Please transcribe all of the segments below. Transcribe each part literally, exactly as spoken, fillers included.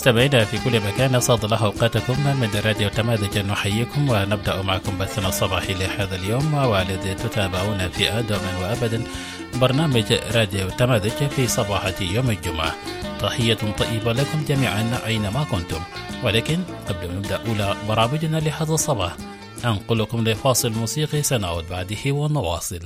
مستمعينا في كل مكان، أسعد الله أوقاتكم من راديو تماذج. نحييكم ونبدأ معكم بثنا الصباحي لهذا اليوم، والذي تتابعون في آدم وأبدا برنامج راديو تماذج في صباحة يوم الجمعة. تحية طيبة لكم جميعا أينما كنتم. ولكن قبل أن نبدأ أولى برامجنا لهذا الصباح أنقلكم لفاصل موسيقي سنعود بعده ونواصل.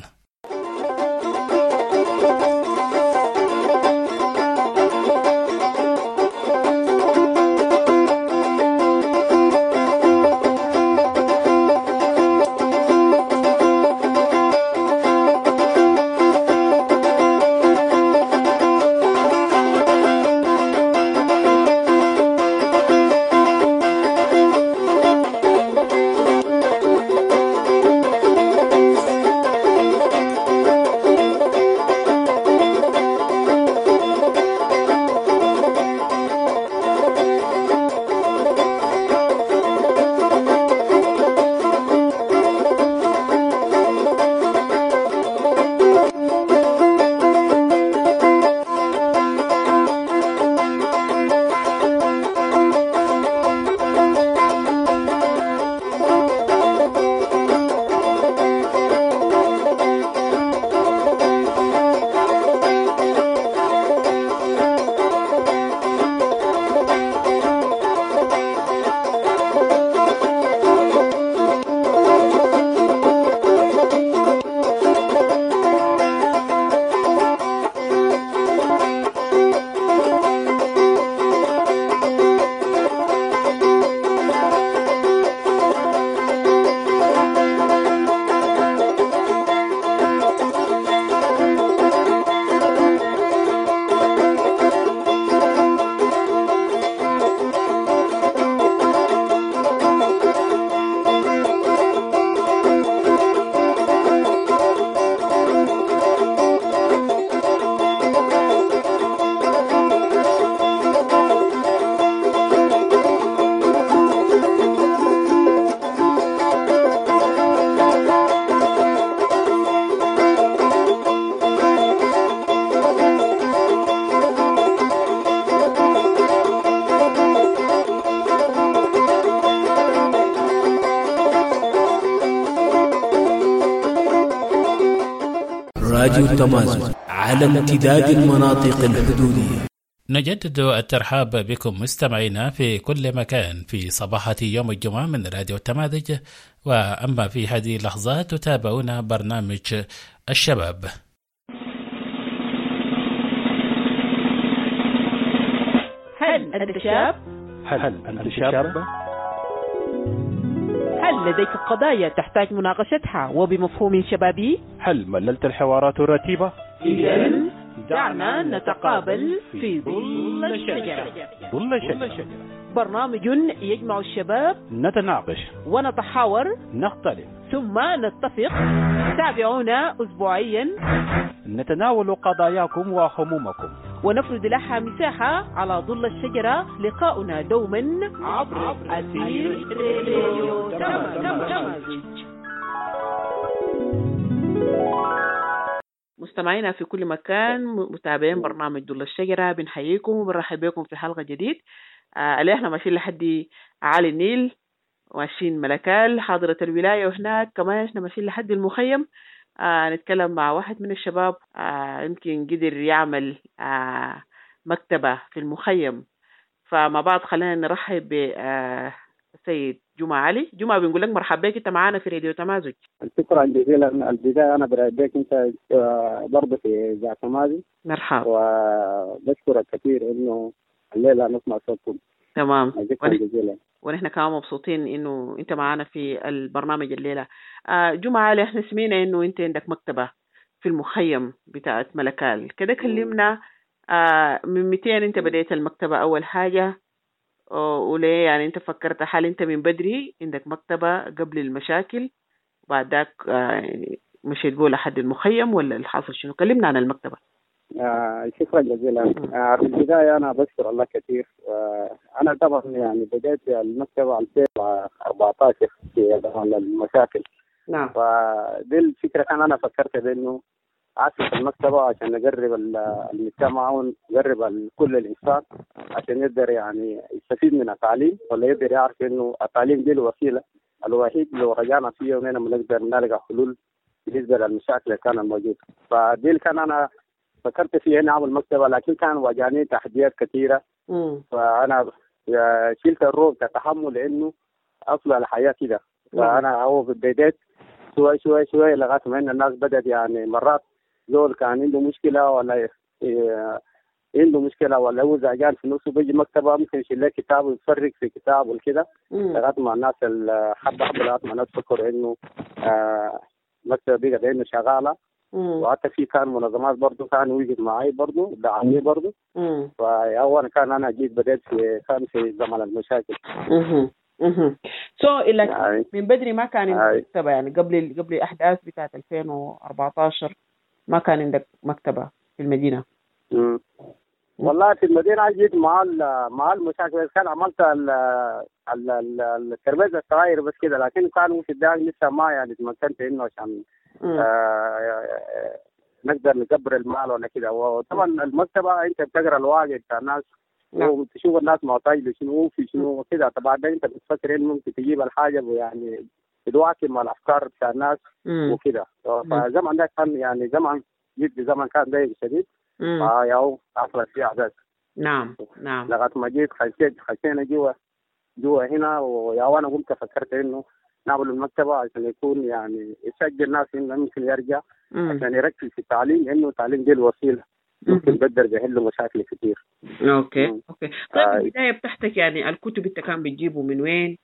راديو تمازج على امتداد المناطق الحدودية. نجدد الترحاب بكم مستمعينا في كل مكان في صباحة يوم الجمعة من راديو تماذج. وأما في هذه اللحظات تتابعون برنامج الشباب. هل أنت شاب؟ هل أنت شاب؟ هل لديك قضايا تحتاج مناقشتها وبمفهوم شبابي؟ هل مللت الحوارات الرتيبة؟ إذن دعنا نتقابل في ظل الشجرة. ظل الشجرة، برنامج يجمع الشباب، نتناقش ونتحاور، نختلف ثم نتفق. تابعونا أسبوعيا، نتناول قضاياكم وهمومكم ونفرد لها مساحة على ظل الشجرة. لقاؤنا دوما عبر أثير راديو تمازج. مستمعينا في كل مكان، متابعين برنامج ظل الشجرة، بنحييكم وبنرحب بكم في حلقة جديد. آه اللي احنا ماشيين لحد عالي النيل، ماشيين ملكال حاضرة الولاية، وهناك كمان احنا ماشيين لحد المخيم. آه نتكلم مع واحد من الشباب آه يمكن قدر يعمل آه مكتبة في المخيم. فمع بعض خلينا نرحب بالسيد جمعة علي. جمعة بنقول لك مرحبا بك، انت معانا في راديو تمازج. شكرا جزيلا. البداية أنا برحب بك انت برضه في إذاعة تمازج. مرحبا، وبشكرك كثير إنه الليلة نسمع صوتكم. تمام، شكرا جزيلا. ونحن كمان مبسوطين إنه أنت معنا في البرنامج الليلة. آه جمعة علي، احنا سمعنا إنه أنت عندك مكتبة في المخيم بتاعت ملكال كده. كلمنا آه من متين أنت بديت المكتبة أول حاجة، وليه يعني أنت فكرت حال أنت من بدري عندك مكتبة قبل المشاكل وبعد ذاك آه مشيت بولا لحد المخيم، ولا الحاصل شنو؟ كلمنا عن المكتبة. آه شكرا جزيلا. آه في البداية أنا بشكر الله كثير. آه أنا طبعا يعني بدأت المكتبة ألفين وأربعة عشر في المشاكل. نعم. فدي الفكرة كان أنا فكرت بأنه أسس المكتبة عشان نقرب المجتمع ونقرب كل الإنسان عشان يقدر يعني يستفيد من التعليم، ولا يقدر يعرف إنه التعليم دي الوسيلة الوحيد لو رجعنا فيها ونحن بنقدر نلقى حلول بالنسبة للمشاكل اللي كانت موجودة. فدي اللي كان أنا فكرت فيها إني أعمل مكتبة، لكن كان واجهني تحديات كثيرة. فأنا شلت الروح كتحمل لأنه أصل الحياة كده. فأنا هو بديت شوي شوي شوي لغاية ما إن الناس بدأت يعني مرات زول كان عنده مشكلة ولا إيه عنده مشكلة ولا هو زعجان في نفسه بيجي مكتبة ممكن يشيل له كتاب ويفرق في كتاب والكده لغاية ما الناس حبة حبة لغاية ما الناس فكروا إنه آه مكتبة بقت إنه شغالة. وحتى في كان منظمات برضه كان وجد معي برضه دعمني برضه. فأول كان أنا جيت بدأت في كان في زمن المشاكل. اها سو إلا من بدري ما كان عندك مكتبة يعني قبل قبل الأحداث بتاعة ألفين وأربعتاشر ما كان عندك مكتبة في المدينة؟ امم والله في المدينة جيت مع مع المشاكل كان عملت ال ال التربية الصغير بس كده، لكن كانوا في الداخل لسه ما يعني تمكنت إنه عشان آه نقدر نكبر المال ولا كده. وطبعا المكتبة أنت بتقرأ الواقع بتاع الناس وتشوف الناس محتاج لشنو في شنو كده، طبعا انت بتفكر انه ممكن تجيب الحاجه يعني تواكب مع الافكار بتاع الناس وكده. فزمان ده كان يعني زمان جد زمان كان ضيق شديد. فياو حصلت فيه احداث. نعم نعم لغايه ما جيت خشيت خشينا جوا جوا هنا، ويا وانا قمت فكرت انه نعمل المكتبه عشان يكون يعني يسجل الناس انه ممكن يرجع عشان يركز في التعليم، لانه التعليم دي الوسيله ممكن بقدر بيحل مشاكل كتير. اوكي مم. اوكي طيب آه. البدايه بتاعتك يعني الكتب انت كان بتجيبه من وين؟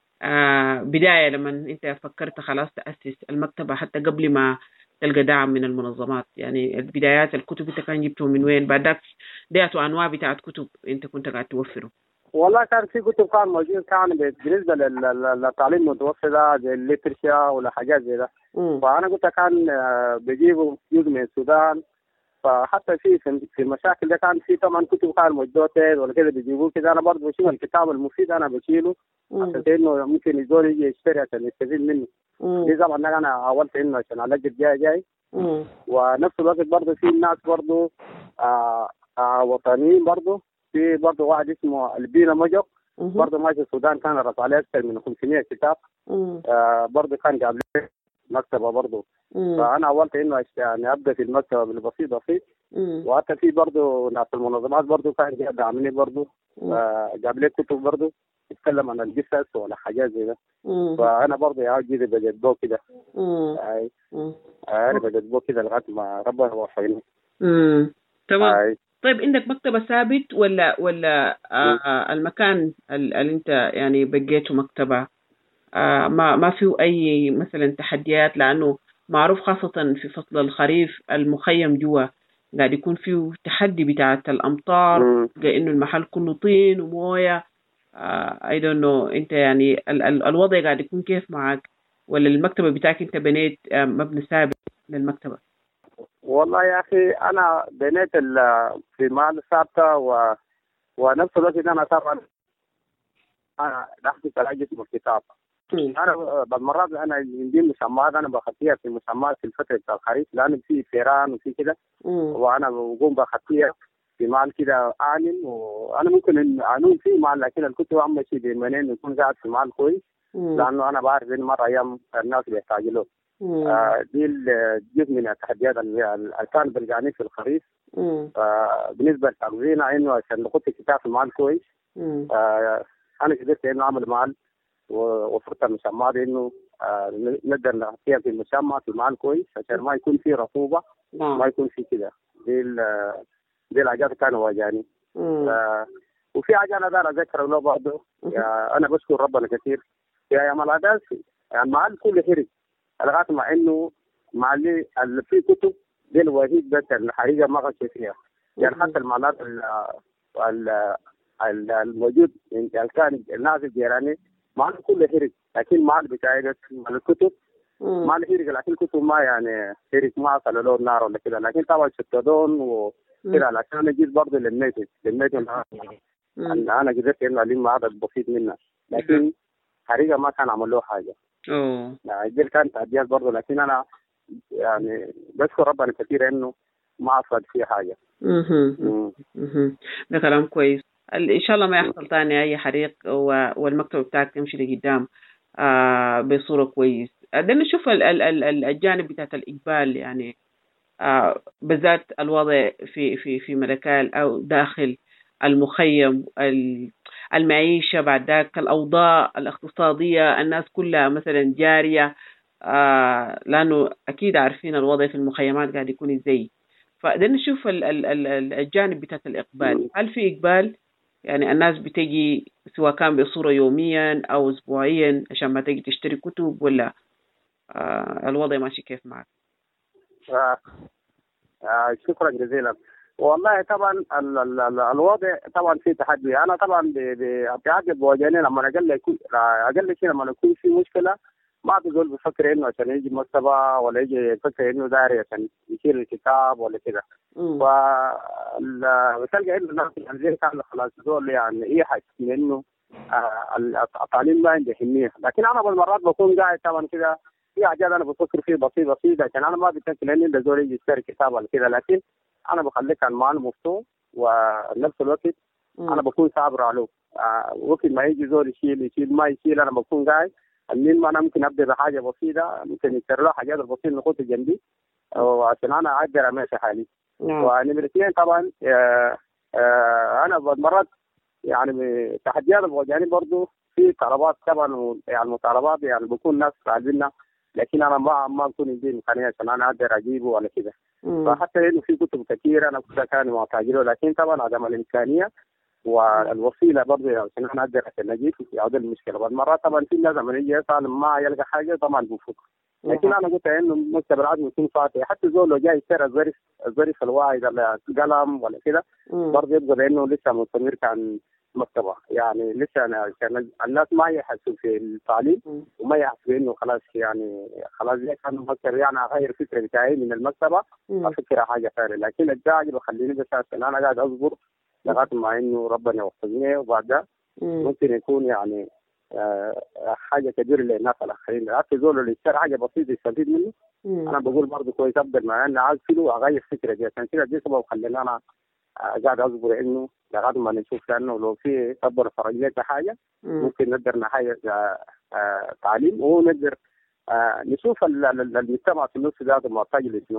آه بدايه لما انت فكرت خلاص تاسس المكتبه حتى قبل ما تلقى دعم من المنظمات، يعني البدايات الكتب انت كان جبته من وين؟ بعدك ديت انواع بتاعت كتب انت كنت قاعد توفره؟ والله كان في كتب كان موجود كان بالنسبه للتعليم المتوسط ده زي الليترشيا ولا حاجات زي ده. فانا قلت كان بجيبه جزء من السودان. فحتى في في المشاكل ده كان في طبعا كتب كان موجوده ولا كده بيجيبوه كده. انا برضه بشوف الكتاب المفيد انا بشيله عشان انه ممكن يزول يجي يشتري عشان يستفيد منه. دي طبعا انا حاولت انه عشان الاقي جاي جاي. ونفس الوقت برضه في ناس برضه آه آه وطنيين برضه. في برضه واحد اسمه البينا مجق برضه ماشي السودان كان رفع عليه اكثر من خمسمية كتاب. آه برضه كان جاب لي مكتبه برضه. فانا حاولت انه يعني ابدا في المكتبه بالبسيط بسيط. وحتى في برضه ناس المنظمات برضه كان جاب دعمني برضه. آه جاب لي كتب برضه تتكلم عن القصص ولا حاجات زي ده. فانا برضه يا جدي بجدبه كده. اي انا بجدبه كده لغايه ما ربنا وفقني. امم تمام. طيب عندك مكتبة ثابت ولا ولا آه المكان اللي انت يعني بقيته مكتبة آه ما ما فيه اي مثلا تحديات؟ لانه معروف خاصة في فصل الخريف المخيم جوا قاعد يكون فيه تحدي بتاعة الامطار، لانه المحل كله طين ومويه. آه I don't know انت يعني ال ال الوضع قاعد يكون كيف معك؟ ولا المكتبة بتاعك انت بنيت آه مبنى ثابت للمكتبة؟ والله يا أخي أنا بنيت في محل ثابتة و... ونفس الوقت أنا طبعا أنا دخلت على جسم الكتاب. أنا بالمرات أنا عندي مسمات أنا بخطيها في مسمات في الفترة بتاع الخريف لأنه في فيران وفي كده، وأنا بقوم بخطيها في محل كده أعلن. وأنا ممكن أنوم في محل لكن الكتب أهم شيء بمنين يكون قاعد في محل كويس، لأنه أنا بعرف إن مرة أيام الناس بيحتاجوا له. آه دي جزء من التحديات اللي كان بلقاني في الخريف. آه بالنسبه لتغذينا انه عشان نحط الكتاب في المال كويس. آه انا قدرت انه اعمل مال ووفرت المسمى انه آه نقدر نحطيها في المسمى في المال كويس عشان ما يكون في رطوبه. ما يكون في كده. دي دي الحاجات كانوا واجهاني. آه وفي حاجه انا دار اذكر له برضه. انا بشكر ربنا كثير يا يا ملادات يعني المال كله هرب لغايه مع انه مع اللي في كتب دي الوحيد بس الحقيقه ما غش فيها. يعني حتى المالات الموجود يعني كان الناس الجيراني مال كله هرق، لكن مال بتاعي مال الكتب مال هرق، لكن الكتب ما يعني هرق ما صار له النار ولا كده. لكن طبعا شتدون وكده لكن انا جيت برضه للميت للميت انا انا قدرت انه الم عدد بسيط منها، لكن حقيقه ما كان عمل له حاجه. اوه يعني دي كانت تحديات برضه، لكن انا يعني بشكر ربنا كثير انه ما اصعد فيه حاجه. اها اها ده كلام كويس. ان شاء الله ما يحصل ثاني اي حريق والمكتب بتاعك تمشي لقدام آه بصوره كويس. ده نشوف ال ال ال الجانب بتاعت الاقبال يعني آه بالذات الوضع في في في ملكال او داخل المخيم، المعيشه بعد ذاك، الاوضاع الاقتصاديه، الناس كلها مثلا جاريه آه لانه اكيد عارفين الوضع في المخيمات قاعد يكون ازاي. فده نشوف ال ال ال الجانب بتاعت الاقبال. هل في اقبال؟ يعني الناس بتجي سواء كان بصورة يوميا أو أسبوعيا عشان ما تجي تشتري كتب، ولا آه الوضع ماشي كيف معك؟ آه آه شكرا جزيلا. والله طبعا ال ال ال الوضع طبعا في تحدي. أنا طبعا بعجب بواجهني لما أقل يكون أقل شيء لما يكون في مشكلة ما بقول بفكر إنه عشان يجي مكتبة ولا يجي يفكر إنه داري عشان يشيل الكتاب ولا كده. وتلقى إنه الناس يعني زي كان خلاص دول يعني يحس من إنه آه التعليم ما عنده أهمية. لكن أنا بالمرات بكون قاعد طبعا كده في حاجات أنا بفكر فيه بسيط بسيط عشان أنا ما بتأكد إنه ده زول يجي يشتري كتاب ولا كده، لكن أنا بخليك عن معنى مفتوح ونفس الوقت أنا بكون صابر عليه. آه وقت ما يجي زول يشيل يشيل ما يشيل أنا بكون قاعد المين ما أنا ممكن أبدأ بحاجة بسيطة، ممكن يشتري له حاجات بسيطة نخوت جنبي وعشان أنا أقدر أمشي حالي. ونمرة اثنين طبعا آه آه أنا مرات يعني تحديات بواجهني برضه في طلبات طبعا، يعني مطالبات يعني بكون ناس طالبينها لكن أنا ما ما بكون عندي إمكانية عشان أنا أقدر أجيبه ولا كده. فحتى إنه في كتب كثيرة أنا كنت كان محتاجه، لكن طبعا عدم الإمكانية والوسيله برضه عشان انا اقدر عشان اجيب في هذه المشكله. مرات طبعا في ناس لما يجي يسال ما يلقى حاجه طبعا بفك، لكن انا قلت انه مكتب العدل يكون فاتح، حتى زول لو جاي يشتري الظرف الظرف الواحد ولا قلم ولا كده برضه يبقى لانه لسه مستمر كان مكتبه. يعني لسه أنا كان الناس ما يحسوا في التعليم وما يحسوا انه خلاص يعني خلاص زي كان مكتب يعني اغير فكره بتاعي من المكتبه افكر حاجه ثانيه. لكن القاعد بخليني بس انا قاعد اصبر لغايه ما انه ربنا يوفقني، وبعدها ممكن يكون يعني آه حاجه كبيره للناس الاخرين. حتى زول اللي يشتري حاجه بسيطه يستفيد منه مم. انا بقول برضه كويس افضل ما انا عايز كيلو اغير فكره دي. عشان كده دي سبب خلينا انا آه قاعد اصبر انه لغايه ما نشوف لانه لو في ربنا فرج لنا حاجه مم. ممكن نقدر نحاجه آه آه تعليم ونقدر آه نشوف المجتمع في النص ذاته محتاج لشنو،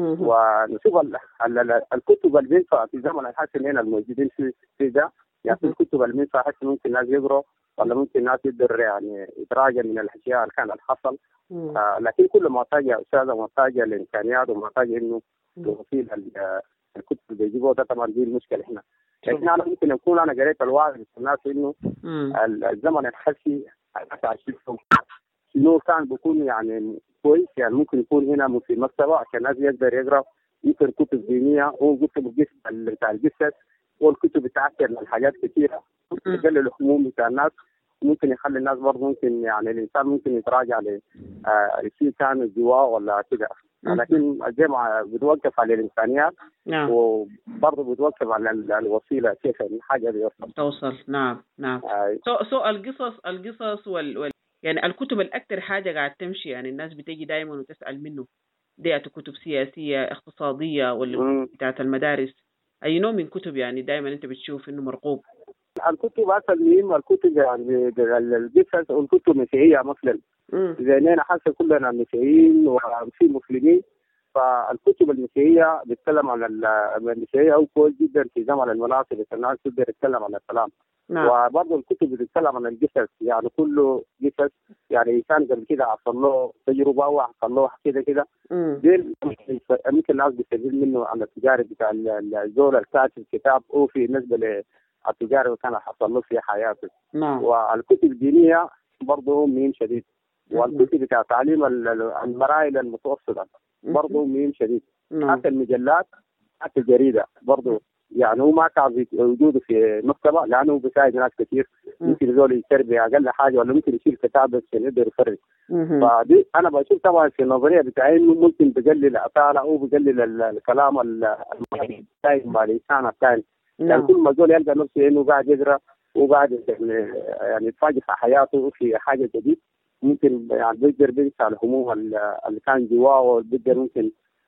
ونشوف ال ال ال الكتب اللي بينفع في زمن الحسن هنا الموجودين في في ده. يعني الكتب اللي بينفع حتى ممكن الناس يقروا ولا ممكن الناس يقدر يعني يتراجع من الاشياء اللي كانت حصل. آه لكن كل محتاجه استاذه محتاجه لامكانيات ومحتاجه انه توصيل الكتب اللي بيجيبوها. ده طبعا دي المشكله هنا. لكن انا ممكن اكون انا قريت الوعي الناس انه الزمن الحسي عشان انه كان بيكون يعني كويس. يعني ممكن يكون هنا في مكتبه عشان الناس يقدر يقرا يمكن كتب دينيه وكتب بتاع القصص والكتب بتاعتر الحاجات كثيره ممكن يقلل الهموم بتاع الناس، ممكن يخلي الناس برضه ممكن يعني الانسان ممكن يتراجع ل شيء كان جواه ولا كده. لكن الجامعه بتوقف على الامكانيات نعم. وبرضه بتوقف على الوسيله كيف الحاجه بيوصل توصل. نعم نعم آه. سو سو القصص القصص وال, وال... يعني الكتب الأكثر حاجة قاعد تمشي يعني الناس بتيجي دائما وتسأل منه دي كتب سياسية اقتصادية ولا بتاعت المدارس. أي نوع من كتب يعني دائما أنت بتشوف إنه مرغوب؟ الكتب أصلا مهم. الكتب يعني القصص والكتب المسيحية مثلا إذا أنا حاسة كلنا مسيحيين وفي مسلمين، فالكتب المسيحية بتتكلم عن المسيحية أو كويس جدا في زمن المناصب الناس تقدر تتكلم عن السلام. نعم. وبرضه الكتب بتتكلم عن القصص يعني كله قصص يعني إنسان قبل كده حصل له تجربة وحصل له كده كده دي ممكن الناس بيستفيد منه عن التجارب بتاع الزول الكاتب كتاب أو في بالنسبة للتجارب اللي كان حصل له في حياته. نعم. والكتب الدينية برضه مهم شديد. والكتب بتاع تعليم المراحل المتوسطة برضه مهم شديد. نعم. حتى المجلات حتى الجريدة برضه يعني هو ما كان وجوده في مكتبه لانه بيساعد ناس كثير ممكن يزول يشتري باقل حاجه ولا ممكن يشيل كتاب بس يقدر يفرق. فدي انا بشوف طبعا في النظريه بتاعي انه ممكن بقلل الاطاله او بقلل الكلام الدائم مع الانسان الثاني. يعني كل ما زول يلقى نفسه انه قاعد يقرا وقاعد يعني يتفاجئ في حياته في حاجه جديد ممكن يعني بيقدر بينسى الهموم اللي كان جواه وبيقدر ممكن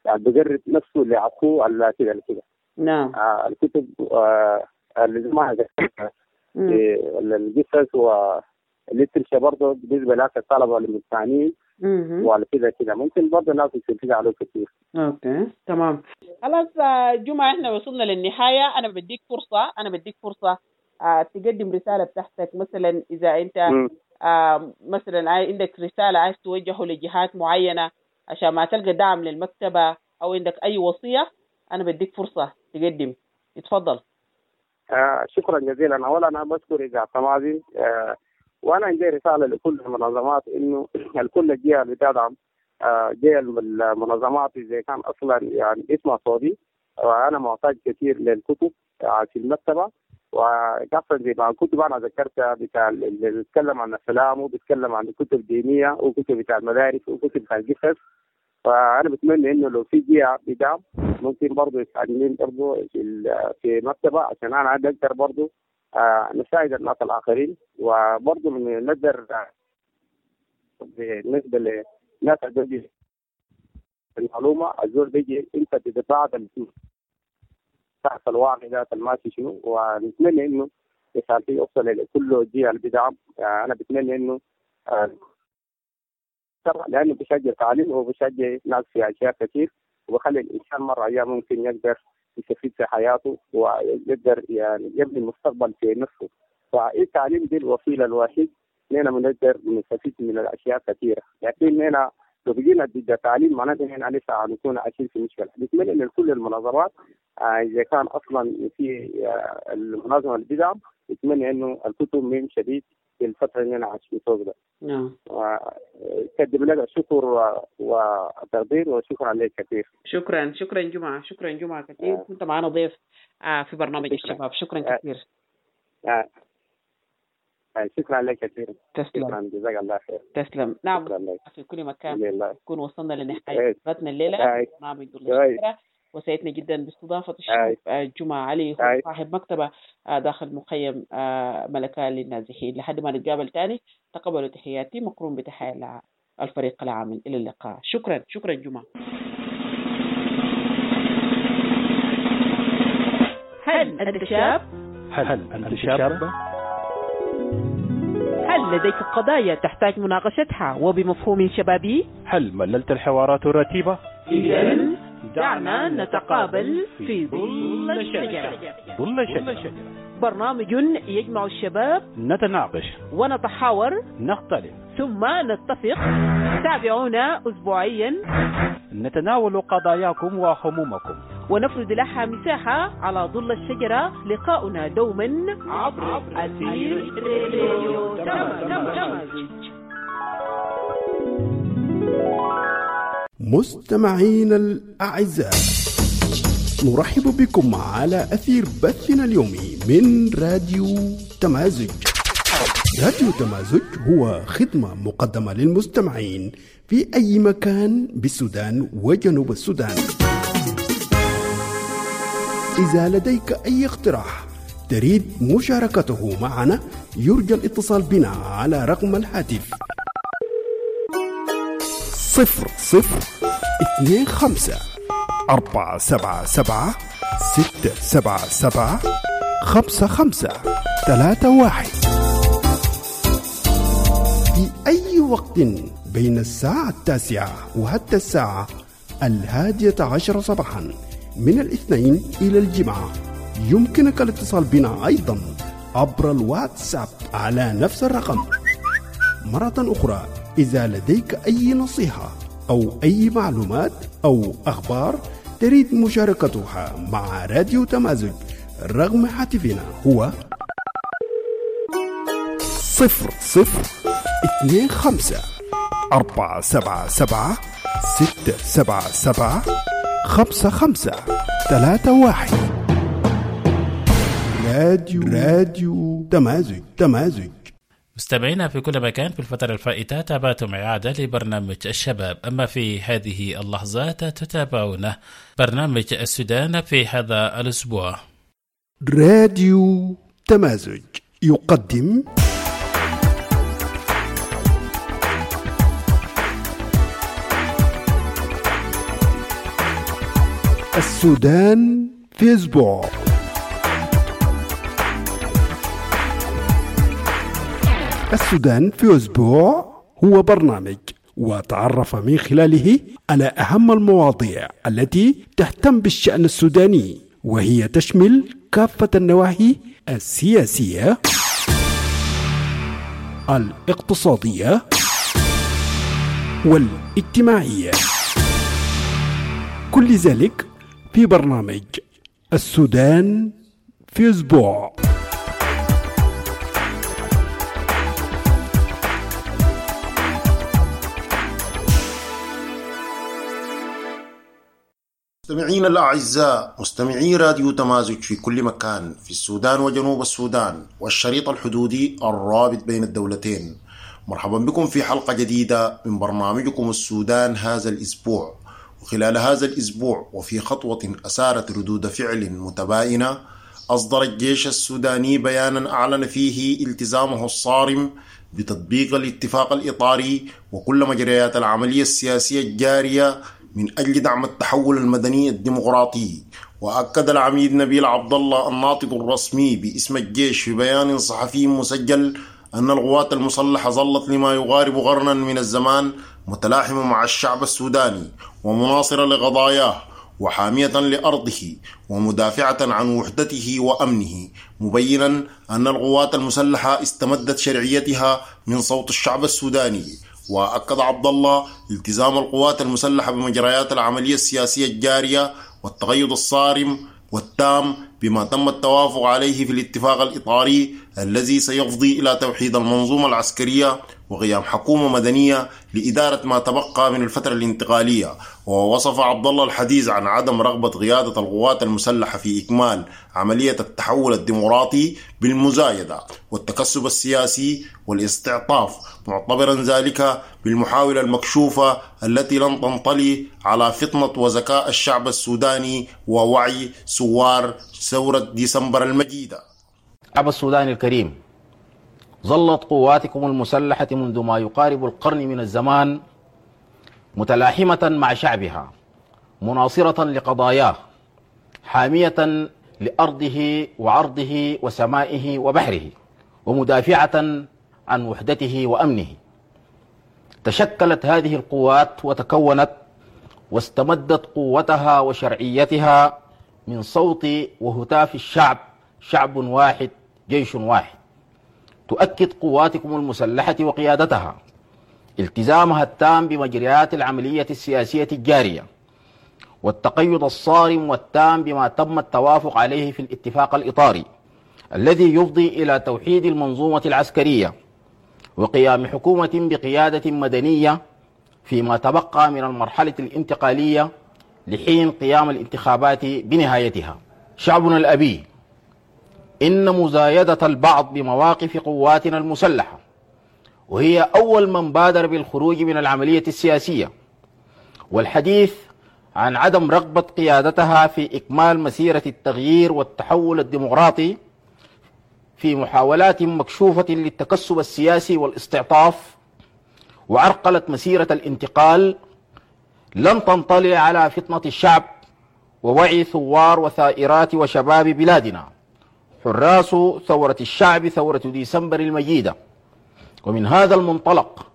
يعني بقرب نفسه لعقوه على كده كده. نعم. آه الكتب آه اللي ما ذكرتها القصص والليترشة برضه بالنسبة لك الطلبة والمستعنين وعلى كده كده ممكن برضه الناس يستفيدوا عليه كثير. اوكي تمام. خلاص جمعة احنا وصلنا للنهاية. انا بديك فرصة انا بديك فرصة آه تقدم رسالة بتاعتك، مثلا اذا انت آه مثلا عندك رسالة عايز توجهه لجهات معينة عشان ما تلقى دعم للمكتبة او عندك اي وصية، انا بديك فرصة تقدم. اتفضل. آه شكرا جزيلا. اولا انا بشكر اذاعه تمازج آه وانا عندي رساله لكل المنظمات انه الكل الجهه اللي تدعم آه جهه المنظمات اذا كان اصلا يعني اسمها صوتي، وانا محتاج كثير للكتب آه في المكتبه، وكافه زي ما الكتب انا ذكرتها بتاع اللي بيتكلم عن السلام وبيتكلم عن الكتب دينيه وكتب بتاع المدارس وكتب بتاع القصص. فانا بتمنى انه لو في جهه بدعم ممكن برضه يساعدني برضه في في مكتبه عشان انا عاد اقدر برضه آه نساعد الناس الاخرين، وبرضه من نقدر بالنسبه للناس اللي المعلومه الزول بيجي انت تتباعد تحت الواقع ذات الماشي شنو، ونتمنى انه رسالتي يوصل لكل جهه البدعم. آه انا بتمنى انه آه لانه بيشجع التعليم وبيشجع ناس في اشياء كثير، وبخلي الانسان مره ايام ممكن يقدر يستفيد في حياته ويقدر يعني يبني المستقبل في نفسه. فالتعليم دي الوسيله الوحيد لنا بنقدر نستفيد من الاشياء كثيره، لكن هنا لو بقينا ضد التعليم معناته هنا لسه هنكون عايشين في مشكله. بتمنى ان كل المنظمات آه اذا كان اصلا في آه المنظمه اللي بتدعم يتمنى انه الكتب من شديد في الفتره اللي انا عايش فيها ده. نعم. وكدب لك الشكر والتقدير وشكرا لك كثير. شكرا شكرا جمعة شكرا جمعة كثير. آه. كنت معنا ضيف آه في برنامج شكرا. الشباب. شكرا آه. كثير. آه. آه. شكرا لك كثير. تسلم. شكرا جزاك الله خير. تسلم. نعم في كل مكان نكون وصلنا لنهاية حلقتنا الليلة في برنامج الشباب، وسعدنا جدا باستضافة الشيخ جمعة علي هو صاحب مكتبة داخل مخيم ملكان للنازحين. لحد ما نتقابل تاني تقبلوا تحياتي مقرون بتحية الفريق العامل. إلى اللقاء. شكرا شكرا جمعة. هل أنت شاب؟ هل أنت شاب؟ هل لديك قضايا تحتاج مناقشتها وبمفهوم شبابي؟ هل مللت الحوارات الرتيبة؟ إذن دعنا نتقابل في ظل الشجرة. ظل الشجرة برنامج يجمع الشباب، نتناقش ونتحاور، نختلف ثم نتفق. تابعونا أسبوعيا نتناول قضاياكم وهمومكم ونفرد لها مساحة على ظل الشجرة. لقاؤنا دوما عبر أثير راديو تمازج. مستمعين الأعزاء، نرحب بكم على أثير بثنا اليومي من راديو تمازج. راديو تمازج هو خدمة مقدمة للمستمعين في أي مكان بالسودان وجنوب السودان. إذا لديك أي اقتراح تريد مشاركته معنا يرجى الاتصال بنا على رقم الهاتف صفر صفر اثنين خمسة أربعة سبعة سبعة ستة سبعة سبعة خمسة خمسة ثلاثة واحد. في أي وقت بين الساعة التاسعة وحتى الساعة الهادية عشر صباحا من الاثنين إلى الجمعة يمكنك الاتصال بنا أيضا عبر الواتساب على نفس الرقم. مرة أخرى، إذا لديك أي نصيحة أو أي معلومات أو أخبار تريد مشاركتها مع راديو تمازج رقم هاتفنا هو صفر صفر اثنين خمسة أربعة سبعة سبعة ستة سبعة سبعة خمسة خمسة ثلاثة واحد. راديو راديو تمازج تمازج. مستمعينا في كل مكان، في الفترة الفائتة تابعتم إعادة لبرنامج الشباب، أما في هذه اللحظات تتابعون برنامج السودان في هذا الأسبوع. راديو تمازج يقدم السودان في أسبوع. السودان في أسبوع هو برنامج وتعرف من خلاله على أهم المواضيع التي تهتم بالشأن السوداني، وهي تشمل كافة النواحي السياسية، الاقتصادية والاجتماعية، كل ذلك في برنامج السودان في أسبوع. مستمعينا الأعزاء، مستمعي راديو تمازج في كل مكان في السودان وجنوب السودان والشريط الحدودي الرابط بين الدولتين، مرحبا بكم في حلقة جديدة من برنامجكم السودان هذا الأسبوع. وخلال هذا الأسبوع وفي خطوة أثارت ردود فعل متباينة، أصدر الجيش السوداني بيانا أعلن فيه التزامه الصارم بتطبيق الاتفاق الإطاري وكل مجريات العملية السياسية الجارية من أجل دعم التحول المدني الديمقراطي. وأكد العميد نبيل عبد الله الناطق الرسمي باسم الجيش في بيان صحفي مسجل أن القوات المسلحة ظلت لما يقارب قرنا من الزمان متلاحمة مع الشعب السوداني ومناصرة لقضاياه وحامية لأرضه ومدافعة عن وحدته وأمنه، مبينا أن القوات المسلحة استمدت شرعيتها من صوت الشعب السوداني. وأكد عبد الله التزام القوات المسلحة بمجريات العملية السياسية الجارية والتقيد الصارم والتام بما تم التوافق عليه في الاتفاق الإطاري الذي سيفضي إلى توحيد المنظومة العسكرية وقيام حكومة مدنية لإدارة ما تبقى من الفترة الانتقالية. ووصف عبد الله الحديث عن عدم رغبة قيادة القوات المسلحة في إكمال عملية التحول الديمقراطي بالمزايدة والتكسب السياسي والاستعطاف، معتبرا ذلك بالمحاولة المكشوفة التي لن تنطلي على فطنة وذكاء الشعب السوداني ووعي ثوار ثورة ديسمبر المجيدة. الشعب السوداني الكريم، ظلت قواتكم المسلحة منذ ما يقارب القرن من الزمان متلاحمة مع شعبها، مناصرة لقضاياه، حامية لأرضه وعرضه وسمائه وبحره، ومدافعة عن وحدته وأمنه. تشكلت هذه القوات وتكونت واستمدت قوتها وشرعيتها من صوت وهتاف الشعب، شعب واحد جيش واحد. تؤكد قواتكم المسلحة وقيادتها التزامها التام بمجريات العملية السياسية الجارية والتقيد الصارم والتام بما تم التوافق عليه في الاتفاق الإطاري الذي يفضي إلى توحيد المنظومة العسكرية وقيام حكومة بقيادة مدنية فيما تبقى من المرحلة الانتقالية لحين قيام الانتخابات بنهايتها. شعبنا الأبي، إن مزايدة البعض بمواقف قواتنا المسلحة، وهي أول من بادر بالخروج من العملية السياسية، والحديث عن عدم رغبة قيادتها في إكمال مسيرة التغيير والتحول الديمقراطي في محاولات مكشوفة للتكسب السياسي والاستعطاف، وعرقلت مسيرة الانتقال، لن تنطلي على فطنة الشعب ووعي ثوار وثائرات وشباب بلادنا حراس ثورة الشعب، ثورة ديسمبر المجيدة. ومن هذا المنطلق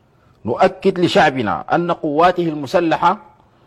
نؤكد لشعبنا أن قواته المسلحة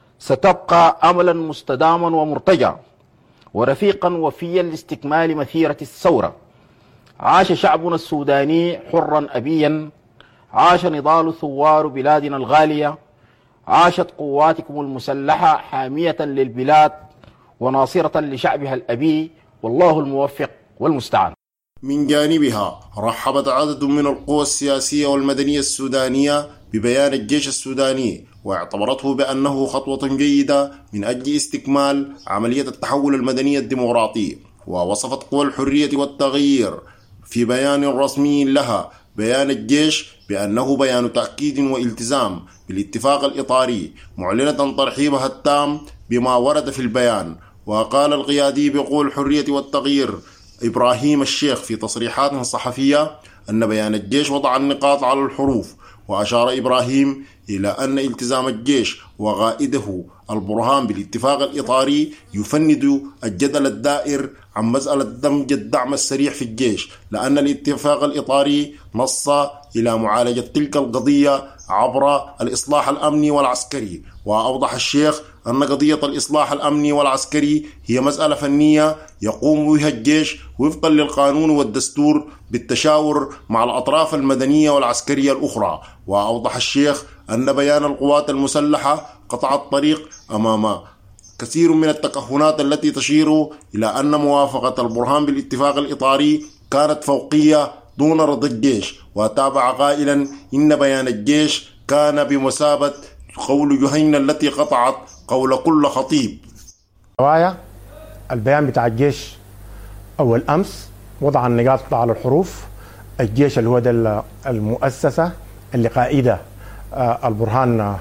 ستبقى أملا مستداما ومرتجى ورفيقا وفيا لاستكمال مسيرة الثورة. عاش شعبنا السوداني حرا أبيا، عاش نضال ثوار بلادنا الغالية، عاشت قواتكم المسلحة حامية للبلاد وناصرة لشعبها الأبي، والله الموفق والمستعان. من جانبها رحبت عدد من القوى السياسية والمدنية السودانية ببيان الجيش السوداني، واعتبرته بأنه خطوة جيدة من أجل استكمال عملية التحول المدني الديمقراطي. ووصفت قوى الحرية والتغيير في بيان رسمي لها بيان الجيش بأنه بيان تأكيد والتزام بالاتفاق الإطاري، معلنة ترحيبها التام بما ورد في البيان. وقال القيادي بقوى الحرية والتغيير إبراهيم الشيخ في تصريحات صحفية أن بيان الجيش وضع النقاط على الحروف، وأشار إبراهيم إلى أن التزام الجيش وقائده البرهان بالاتفاق الإطاري يفند الجدل الدائر عن مسألة دمج الدعم السريع في الجيش، لأن الاتفاق الإطاري نص إلى معالجة تلك القضية عبر الإصلاح الأمني والعسكري. وأوضح الشيخ أن قضية الإصلاح الأمني والعسكري هي مسألة فنية يقوم بها الجيش وفقا للقانون والدستور بالتشاور مع الأطراف المدنية والعسكرية الأخرى. وأوضح الشيخ أن بيان القوات المسلحة قطع الطريق أمام كثير من التكهنات التي تشير إلى أن موافقة البرهان بالاتفاق الإطاري كانت فوقية دون رضا الجيش. وتابع قائلا إن بيان الجيش كان بمثابة قول جهينة التي قطعت قول كل خطيب. رواية البيان بتاع الجيش أول أمس وضع النقاط على الحروف. الجيش اللي هو ده المؤسسة اللي قائدة البرهان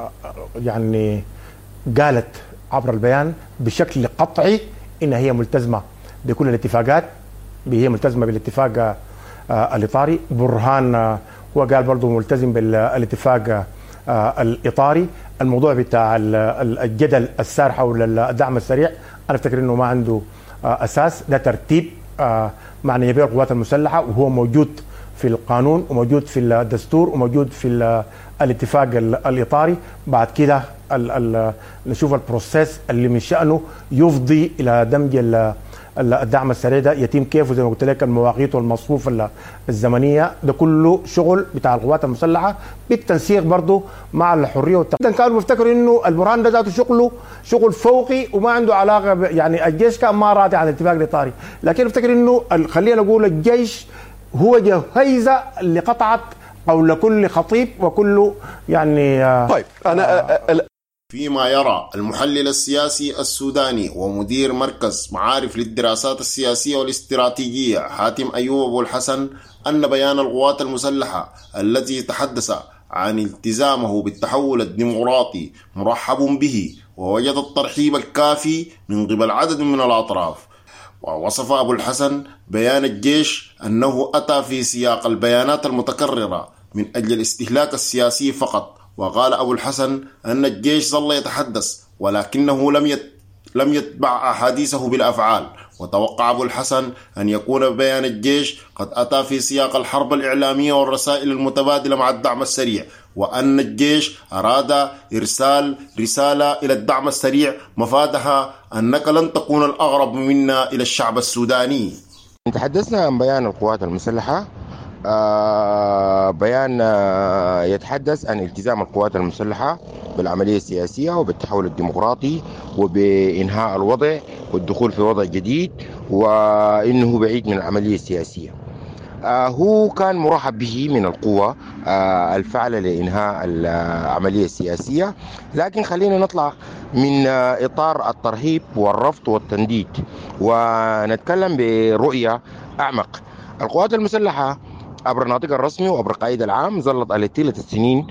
يعني قالت عبر البيان بشكل قطعي إنها هي ملتزمة بكل الاتفاقات، هي ملتزمة بالاتفاق الإطاري. برهان هو قال برضو ملتزم بالاتفاق الإطاري. الموضوع بتاع الجدل السار حول الدعم السريع أنا أفتكر إنه ما عنده أساس، ده ترتيب معني به القوات المسلحة وهو موجود في القانون وموجود في الدستور وموجود في الاتفاق الإطاري. بعد كده نشوف البروسيس اللي من شأنه يفضي إلى دمج الدعم السريع ده يتم كيف، وزي ما قلت لك المواقيت والمصفوف الزمنية ده كله شغل بتاع القوات المسلحة بالتنسيق برضه مع الحرية والتقدم. كانوا بيفتكروا انه البرهان ده ذاته شغله شغل فوقي وما عنده علاقة، يعني الجيش كان ما راضي عن الاتفاق الإطاري، لكن بيفتكر انه خلينا نقول الجيش هو جهيزة اللي قطعت قول كل خطيب وكل يعني. طيب أنا فيما يرى المحلل السياسي السوداني ومدير مركز معارف للدراسات السياسية والاستراتيجية حاتم أيوب أبو الحسن أن بيان القوات المسلحة الذي تحدث عن التزامه بالتحول الديمقراطي مرحب به، ووجد الترحيب الكافي من قبل عدد من الأطراف. ووصف أبو الحسن بيان الجيش أنه أتى في سياق البيانات المتكررة من أجل الاستهلاك السياسي فقط. وقال أبو الحسن أن الجيش ظل يتحدث ولكنه لم يت... لم يتبع أحاديثه بالأفعال. وتوقع أبو الحسن أن يكون بيان الجيش قد أتى في سياق الحرب الإعلامية والرسائل المتبادلة مع الدعم السريع، وأن الجيش أراد إرسال رسالة إلى الدعم السريع مفادها أنك لن تكون الأغرب منا إلى الشعب السوداني. تحدثنا عن بيان القوات المسلحة، آه بيان آه يتحدث عن التزام القوات المسلحة بالعملية السياسية وبالتحول الديمقراطي وبإنهاء الوضع والدخول في وضع جديد، وإنه بعيد من العملية السياسية. آه هو كان مرحب به من القوة آه الفعلة لإنهاء العملية السياسية، لكن خلينا نطلع من آه إطار الترهيب والرفض والتنديد ونتكلم برؤية أعمق. القوات المسلحة عبر الناطق الرسمي وعبر القائد العام ظلت على طيلة السنين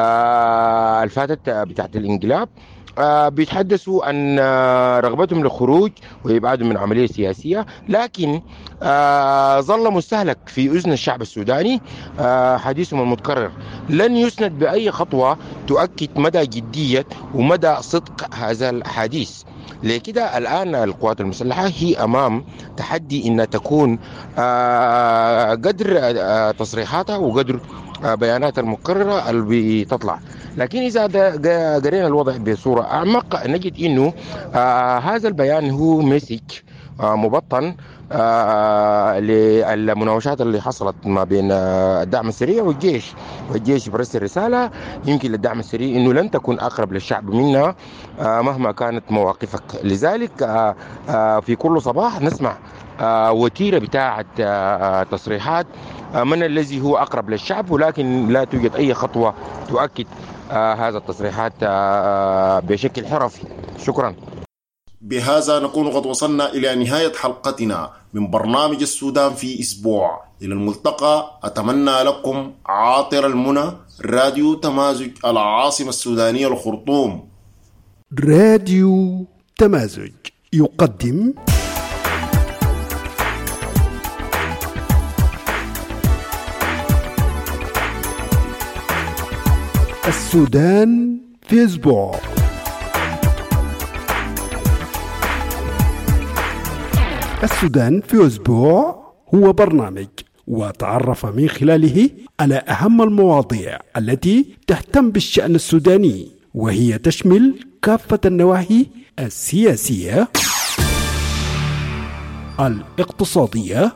آه الفاتت بتاعت الانقلاب آه بيتحدثوا عن آه رغبتهم للخروج وإبعادهم من عملية سياسية، لكن آه ظل مستهلك في أذن الشعب السوداني آه حديثهم المتكرر لن يسند بأي خطوة تؤكد مدى جدية ومدى صدق هذا الحديث. لكده الآن القوات المسلحة هي أمام تحدي إنها تكون آه قدر آه تصريحاتها وقدر آه بيانات المكررة اللي بتطلع. لكن إذا قرينا الوضع بصورة أعمق نجد إنه آه هذا البيان هو مسج آه مبطن آه للمناوشات اللي حصلت ما بين آه الدعم السريع والجيش، والجيش برسل رسالة يمكن للدعم السريع إنه لن تكون أقرب للشعب منا آه مهما كانت مواقفك. لذلك آه آه في كل صباح نسمع آه وتيرة بتاعة آه تصريحات آه من الذي هو أقرب للشعب، ولكن لا توجد أي خطوة تؤكد آه هذا التصريحات آه بشكل حرفي. شكرا. بهذا نكون قد وصلنا إلى نهاية حلقتنا من برنامج السودان في أسبوع. إلى الملتقى، أتمنى لكم عاطر المنى. راديو تمازج، العاصمة السودانية الخرطوم. راديو تمازج يقدم السودان في أسبوع. السودان في أسبوع هو برنامج وتعرف من خلاله على أهم المواضيع التي تهتم بالشأن السوداني، وهي تشمل كافة النواحي السياسية، الاقتصادية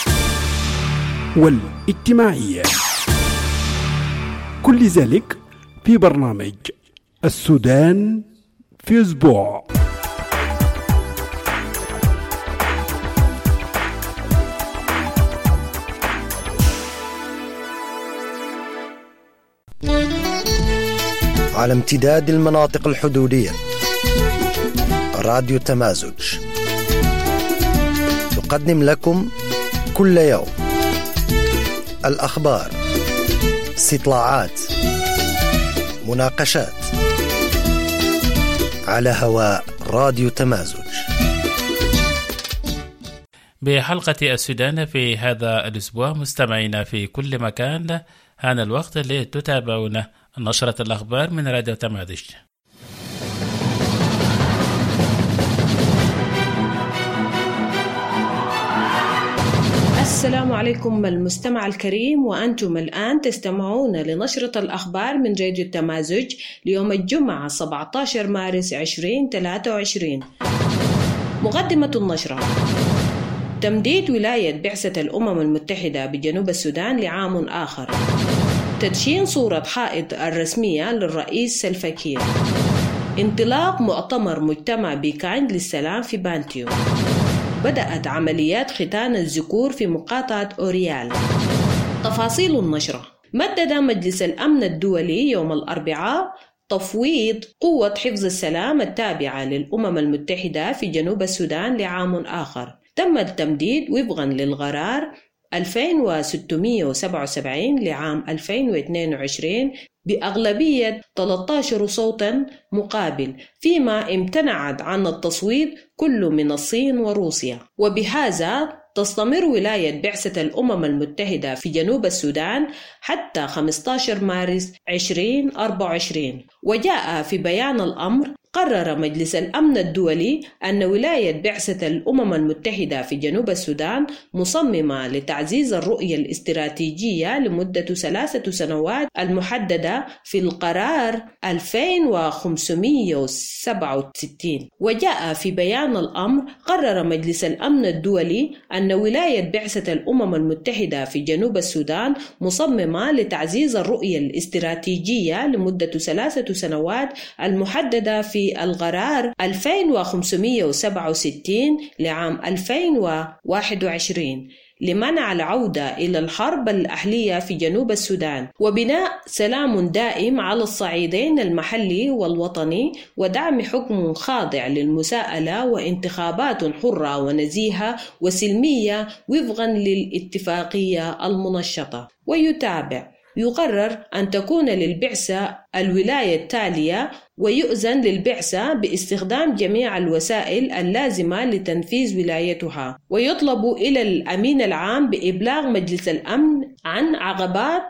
والاجتماعية، كل ذلك في برنامج السودان في أسبوع. على امتداد المناطق الحدودية، راديو تمازج تقدم لكم كل يوم الأخبار، استطلاعات، مناقشات على هواء راديو تمازج. بحلقة السودان في هذا الأسبوع مستمعينا في كل مكان، هان الوقت لتتابعون نشرة الأخبار من راديو تمازج. السلام عليكم المستمع الكريم، وأنتم الآن تستمعون لنشرة الأخبار من راديو تمازج ليوم الجمعة سبعة عشر مارس ألفين وثلاثة وعشرين. مقدمة النشرة: تمديد ولاية بعثة الأمم المتحدة بجنوب السودان لعام آخر. تدشين صورة حائط الرسمية للرئيس سلفا كير. انطلاق مؤتمر مجتمع بيكاين للسلام في بانتيو. بدأت عمليات ختان الذكور في مقاطعة أوريال. تفاصيل النشرة: مدد مجلس الأمن الدولي يوم الأربعاء تفويض قوة حفظ السلام التابعة للأمم المتحدة في جنوب السودان لعام آخر. تم التمديد وفقا للقرار ألفين وستمئة وسبعة وسبعين لعام ألفين واثنين وعشرين بأغلبية ثلاثة عشر صوتا مقابل، فيما امتنعت عن التصويت كل من الصين وروسيا. وبهذا تستمر ولاية بعثة الأمم المتحدة في جنوب السودان حتى خمسة عشر مارس ألفين وأربعة وعشرين. وجاء في بيان الأمر: قرر مجلس الأمن الدولي أن ولاية بعثة الأمم المتحدة في جنوب السودان مصممة لتعزيز الرؤية الاستراتيجية لمدة ثلاثة سنوات المحددة في القرار ألفين وخمسمئة وسبعة وستين. وجاء في بيان الأمر: قرر مجلس الأمن الدولي أن ولاية بعثة الأمم المتحدة في جنوب السودان مصممة لتعزيز الرؤية الاستراتيجية لمدة ثلاثة سنوات المحددة في في القرار ألفين وخمسمئة وسبعة وستين لعام ألفين وواحد وعشرين لمنع العودة إلى الحرب الأهلية في جنوب السودان، وبناء سلام دائم على الصعيدين المحلي والوطني، ودعم حكم خاضع للمساءلة وانتخابات حرة ونزيهة وسلمية وفقا للاتفاقية المنشطة. ويتابع: يقرر أن تكون للبعثة الولاية التالية، ويؤذن للبعثة باستخدام جميع الوسائل اللازمة لتنفيذ ولايتها. ويطلب إلى الأمين العام بإبلاغ مجلس الأمن عن عقبات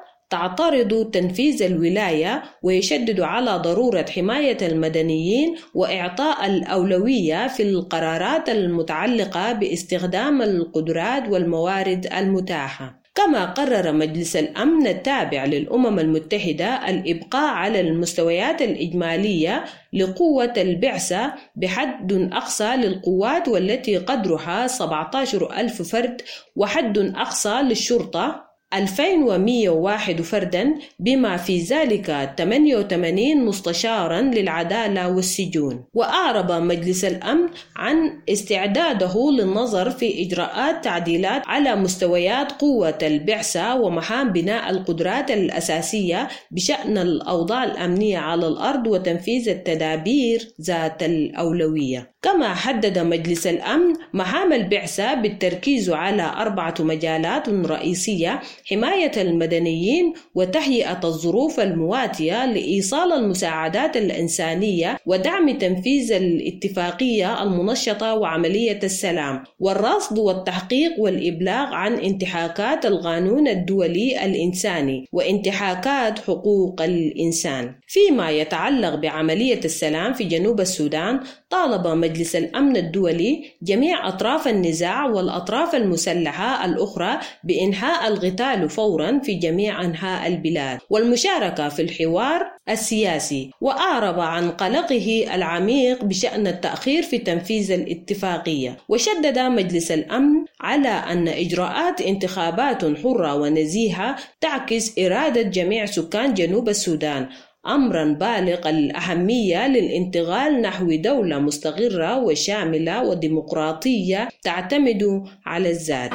تعترض تنفيذ الولاية، ويشدد على ضرورة حماية المدنيين وإعطاء الأولوية في القرارات المتعلقة باستخدام القدرات والموارد المتاحة. كما قرر مجلس الأمن التابع للأمم المتحدة الإبقاء على المستويات الإجمالية لقوة البعثة بحد أقصى للقوات، والتي قدرها سبعة عشر ألف فرد، وحد أقصى للشرطة ألفين ومئة وواحد فردا، بما في ذلك ثمانية وثمانين مستشارا للعدالة والسجون. وأعرب مجلس الأمن عن استعداده للنظر في إجراءات تعديلات على مستويات قوة البعثة ومهام بناء القدرات الأساسية بشأن الأوضاع الأمنية على الأرض وتنفيذ التدابير ذات الأولوية. كما حدد مجلس الأمن مهام البعثة بالتركيز على أربعة مجالات رئيسية حماية المدنيين وتهيئة الظروف المواتية لإيصال المساعدات الإنسانية ودعم تنفيذ الاتفاقية المنشطة وعملية السلام، والرصد والتحقيق والإبلاغ عن انتهاكات القانون الدولي الإنساني وانتهاكات حقوق الإنسان. فيما يتعلق بعملية السلام في جنوب السودان، طالب مجلس الأمن الدولي جميع أطراف النزاع والأطراف المسلحة الأخرى بإنهاء القتال فورا في جميع أنحاء البلاد والمشاركة في الحوار السياسي، وأعرب عن قلقه العميق بشأن التأخير في تنفيذ الاتفاقية. وشدد مجلس الأمن على أن إجراءات انتخابات حرة ونزيهة تعكس إرادة جميع سكان جنوب السودان، أمرا بالغ الأهمية للانتقال نحو دولة مستقرة وشاملة وديمقراطية تعتمد على الذات.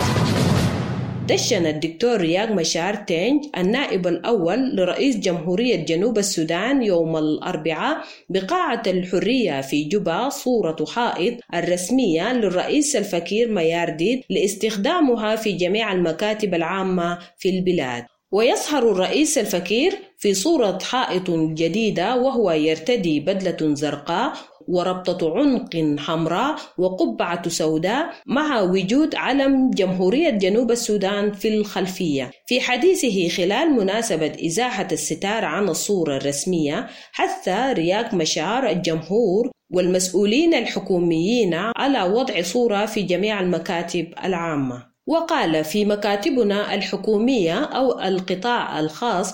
دشن الدكتور رياض مشار تنج النائب الأول لرئيس جمهورية جنوب السودان يوم الأربعاء بقاعة الحرية في جوبا صورة حائط الرسمية للرئيس الفكير ميارديد لاستخدامها في جميع المكاتب العامة في البلاد. ويظهر الرئيس الفكير في صورة حائط جديدة وهو يرتدي بدلة زرقاء وربطة عنق حمراء وقبعة سوداء مع وجود علم جمهورية جنوب السودان في الخلفية. في حديثه خلال مناسبة إزاحة الستار عن الصورة الرسمية، حث رياض مشار الجمهور والمسؤولين الحكوميين على وضع صورة في جميع المكاتب العامة. وقال: في مكاتبنا الحكومية أو القطاع الخاص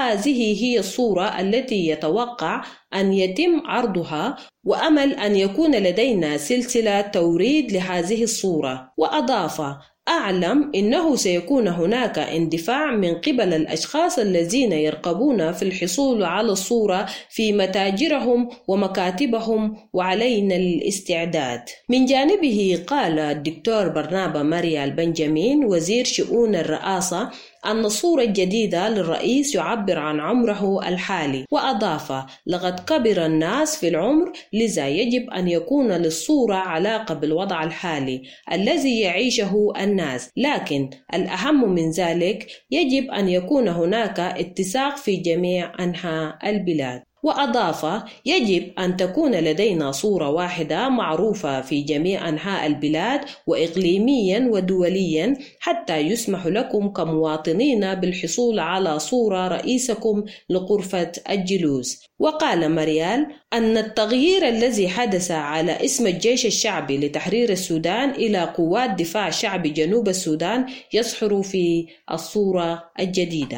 هذه هي الصورة التي يتوقع أن يتم عرضها، وأمل أن يكون لدينا سلسلة توريد لهذه الصورة. وأضاف: أعلم إنه سيكون هناك اندفاع من قبل الأشخاص الذين يرغبون في الحصول على الصورة في متاجرهم ومكاتبهم، وعلينا الاستعداد. من جانبه قال الدكتور برنابا مريال بنجامين وزير شؤون الرئاسة أن الصورة الجديدة للرئيس يعبر عن عمره الحالي، وأضاف: لقد كبر الناس في العمر، لذا يجب أن يكون للصورة علاقة بالوضع الحالي الذي يعيشه الناس، لكن الأهم من ذلك يجب أن يكون هناك اتساق في جميع أنحاء البلاد. وأضاف: يجب أن تكون لدينا صورة واحدة معروفة في جميع أنحاء البلاد وإقليميا ودوليا حتى يسمح لكم كمواطنين بالحصول على صورة رئيسكم لغرفة الجلوس. وقال مريال أن التغيير الذي حدث على اسم الجيش الشعبي لتحرير السودان إلى قوات دفاع شعبي جنوب السودان يصحر في الصورة الجديدة.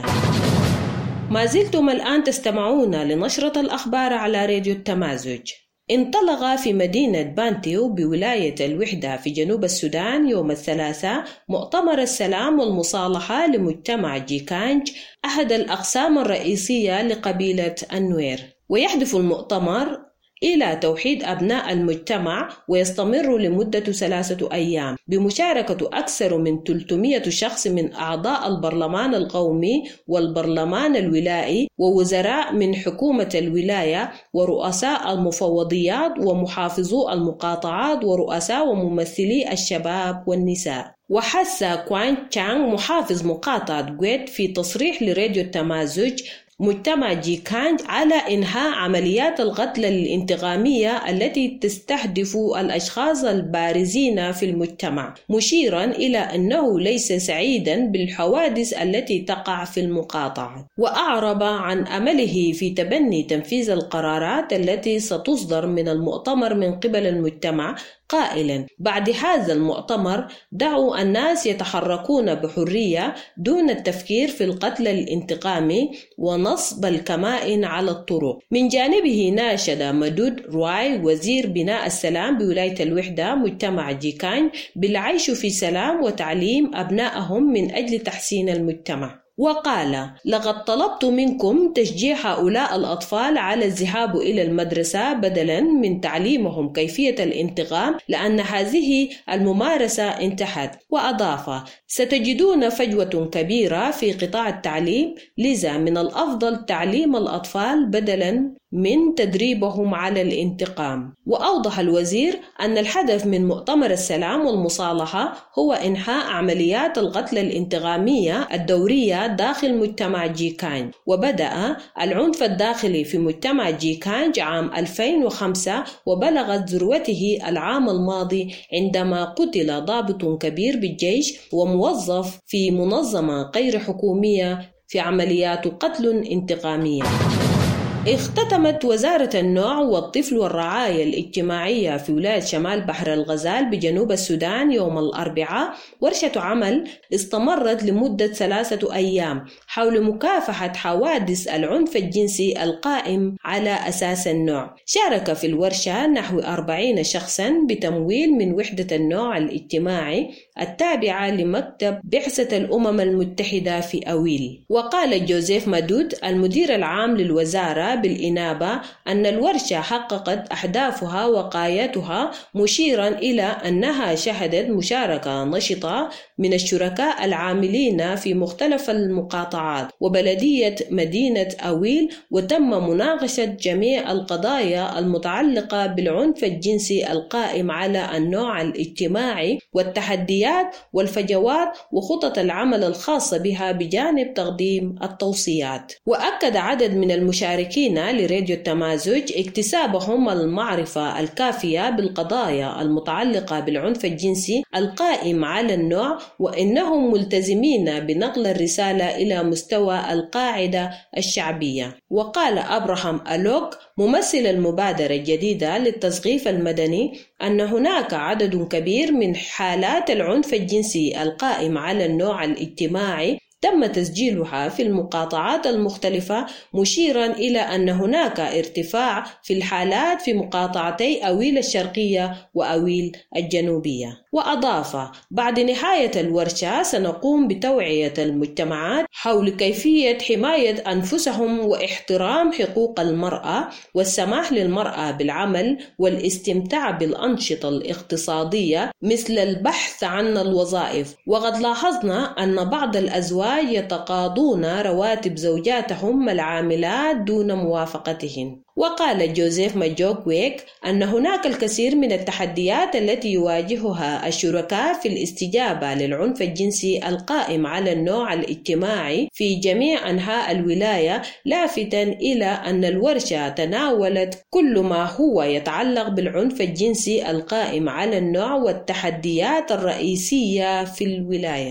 ما زلتم الآن تستمعون لنشرة الأخبار على راديو التمازج. انطلق في مدينة بانتيو بولاية الوحدة في جنوب السودان يوم الثلاثاء مؤتمر السلام والمصالحة لمجتمع جيكانج، أحد الأقسام الرئيسية لقبيلة النوير. ويهدف المؤتمر إلى توحيد أبناء المجتمع، ويستمر لمدة ثلاثة أيام بمشاركة أكثر من ثلاثمائة شخص من أعضاء البرلمان القومي والبرلمان الولائي ووزراء من حكومة الولاية ورؤساء المفوضيات ومحافظو المقاطعات ورؤساء وممثلي الشباب والنساء. وحث كوان تشانغ محافظ مقاطعة غويت في تصريح لراديو التمازج مجتمع جيكانج على إنهاء عمليات القتل الانتقامية التي تستهدف الأشخاص البارزين في المجتمع، مشيرا إلى أنه ليس سعيدا بالحوادث التي تقع في المقاطعة. وأعرب عن أمله في تبني تنفيذ القرارات التي ستصدر من المؤتمر من قبل المجتمع، قائلا: بعد هذا المؤتمر دعوا الناس يتحركون بحرية دون التفكير في القتل الانتقامي ونصب الكمائن على الطرق. من جانبه ناشد مدود رواي وزير بناء السلام بولاية الوحدة مجتمع جيكانج بالعيش في سلام وتعليم أبنائهم من أجل تحسين المجتمع. وقال: لقد طلبت منكم تشجيع هؤلاء الأطفال على الذهاب إلى المدرسة بدلا من تعليمهم كيفية الانتقام، لأن هذه الممارسة انتهت. وأضاف: ستجدون فجوة كبيرة في قطاع التعليم، لذا من الأفضل تعليم الأطفال بدلا من تدريبهم على الانتقام. وأوضح الوزير أن الهدف من مؤتمر السلام والمصالحة هو إنهاء عمليات القتل الانتقامية الدورية داخل مجتمع جيكانج. وبدأ العنف الداخلي في مجتمع جيكانج عام ألفين وخمسة، وبلغت ذروته العام الماضي عندما قتل ضابط كبير بالجيش وموظف في منظمة غير حكومية في عمليات قتل انتقامية. اختتمت وزارة النوع والطفل والرعاية الاجتماعية في ولاية شمال بحر الغزال بجنوب السودان يوم الأربعاء ورشة عمل استمرت لمدة ثلاثة أيام حول مكافحة حوادث العنف الجنسي القائم على أساس النوع. شارك في الورشة نحو أربعين شخصا بتمويل من وحدة النوع الاجتماعي التابعة لمكتب بعثة الأمم المتحدة في أويل. وقال جوزيف مادود المدير العام للوزارة بالإنابة أن الورشة حققت أهدافها وغايتها، مشيرا إلى أنها شهدت مشاركة نشطة من الشركاء العاملين في مختلف المقاطعات وبلدية مدينة أويل، وتم مناقشة جميع القضايا المتعلقة بالعنف الجنسي القائم على النوع الاجتماعي والتحديات والفجوات وخطط العمل الخاصة بها بجانب تقديم التوصيات. وأكد عدد من المشاركين لراديو التمازج اكتسابهم المعرفة الكافية بالقضايا المتعلقة بالعنف الجنسي القائم على النوع، وإنهم ملتزمين بنقل الرسالة إلى مستوى القاعدة الشعبية. وقال أبراهام ألوك ممثل المبادرة الجديدة للتثقيف المدني أن هناك عدد كبير من حالات العنف الجنسي القائم على النوع الاجتماعي تم تسجيلها في المقاطعات المختلفة، مشيرا إلى أن هناك ارتفاع في الحالات في مقاطعتي أويل الشرقية وأويل الجنوبية. وأضاف بعد نهاية الورشة سنقوم بتوعية المجتمعات حول كيفية حماية أنفسهم واحترام حقوق المرأة والسماح للمرأة بالعمل والاستمتاع بالأنشطة الاقتصادية مثل البحث عن الوظائف. وقد لاحظنا أن بعض الأزواج يتقاضون رواتب زوجاتهم العاملات دون موافقتهن. وقال جوزيف ماجوكويك أن هناك الكثير من التحديات التي يواجهها الشركاء في الاستجابة للعنف الجنسي القائم على النوع الاجتماعي في جميع أنحاء الولاية، لافتا إلى أن الورشة تناولت كل ما هو يتعلق بالعنف الجنسي القائم على النوع والتحديات الرئيسية في الولاية.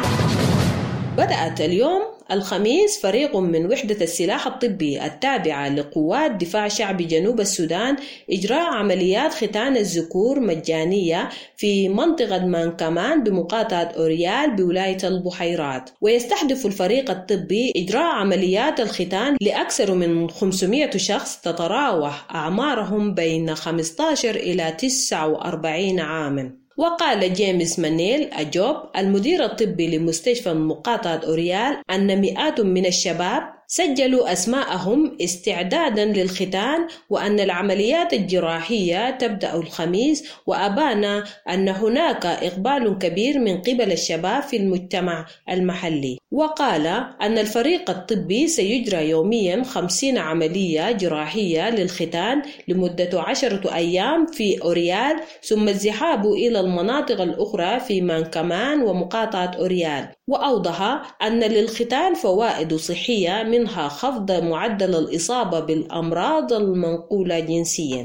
بدأت اليوم الخميس فريق من وحدة السلاح الطبي التابعة لقوات دفاع شعبي جنوب السودان إجراء عمليات ختان الذكور مجانية في منطقة مانكمان بمقاطعة أوريال بولاية البحيرات. ويستهدف الفريق الطبي إجراء عمليات الختان لأكثر من خمسمائة شخص تتراوح أعمارهم بين خمسة عشر إلى تسعة وأربعين عاما. وقال جيمس مانيل أجوب المدير الطبي لمستشفى مقاطعة أوريال أن مئات من الشباب سجلوا أسماءهم استعدادا للختان، وأن العمليات الجراحية تبدأ الخميس، وأبان أن هناك إقبال كبير من قبل الشباب في المجتمع المحلي. وقال أن الفريق الطبي سيجرى يوميا خمسين عملية جراحية للختان لمدة عشرة أيام في أوريال، ثم الذهاب إلى المناطق الأخرى في مانكمان ومقاطعة أوريال. وأوضح أن للختان فوائد صحية منها خفض معدل الإصابة بالأمراض المنقولة جنسيا.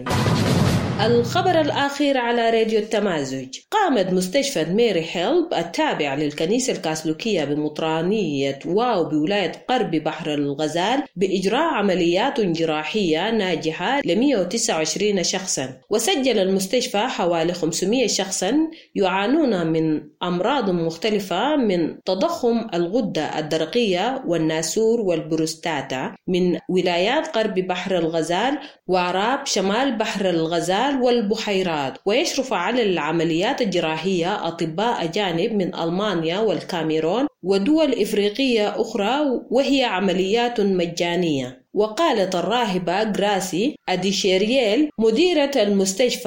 الخبر الأخير على راديو التمازج. قامت مستشفى ميري هيلب التابع للكنيسة الكاثوليكية بمطرانية واو بولاية قرب بحر الغزال بإجراء عمليات جراحية ناجحة ل مئة وتسعة وعشرين شخصا. وسجل المستشفى حوالي خمسمائة شخصا يعانون من أمراض مختلفة من تضخم الغدة الدرقية والناسور والبروستاتا من ولايات قرب بحر الغزال وعراب شمال بحر الغزال والبحيرات. ويشرف على العمليات الجراحية أطباء أجانب من ألمانيا والكاميرون ودول إفريقية أخرى، وهي عمليات مجانية. وقالت الراهبة غراسي أديشيرييل مديرة المستشفى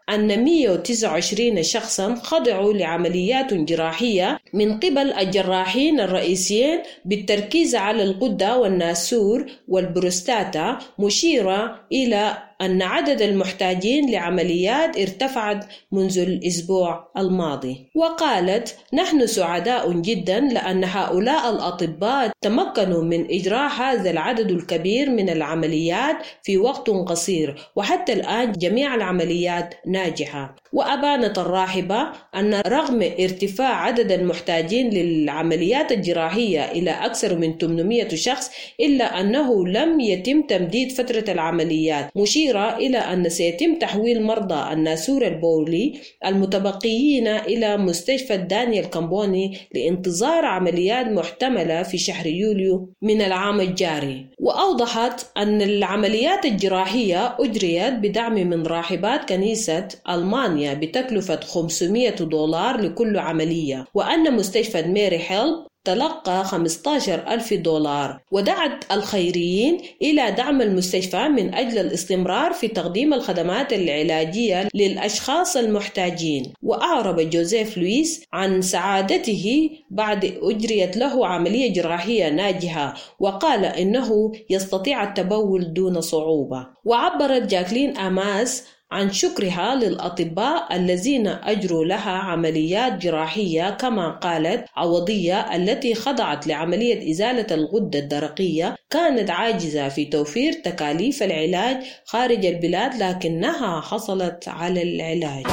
أن مئة وتسعة وعشرين شخصا خضعوا لعمليات جراحية من قبل الجراحين الرئيسيين بالتركيز على الغدة والناسور والبروستاتا، مشيرة إلى أن عدد المحتاجين لعمليات ارتفعت منذ الأسبوع الماضي. وقالت: نحن سعداء جدا لأن هؤلاء الأطباء تمكنوا من إجراء هذا العدد الكبير من العمليات في وقت قصير، وحتى الآن جميع العمليات ناجحة. وأبانت الراحبة أن رغم ارتفاع عدد المحتاجين للعمليات الجراحية إلى أكثر من ثمانمئة شخص، إلا أنه لم يتم تمديد فترة العمليات، مشيرة إلى أن سيتم تحويل مرضى الناسور البولي المتبقيين إلى مستشفى دانيال كامبوني لانتظار عمليات محتملة في شهر يوليو من العام الجاري. وأوضحت أن العمليات الجراحية أجريت بدعم من راحبات كنيسة ألمانيا بتكلفة خمسمئة دولار لكل عملية، وأن مستشفى ميري هيلب تلقى خمسة عشر ألف دولار. ودعت الخيريين إلى دعم المستشفى من أجل الاستمرار في تقديم الخدمات العلاجية للأشخاص المحتاجين. وأعرب جوزيف لويس عن سعادته بعد أجريت له عملية جراحية ناجحة، وقال إنه يستطيع التبول دون صعوبة. وعبرت جاكلين أماس عن شكرها للأطباء الذين أجروا لها عمليات جراحية، كما قالت: عوضية التي خضعت لعملية إزالة الغدة الدرقية كانت عاجزة في توفير تكاليف العلاج خارج البلاد، لكنها حصلت على العلاج.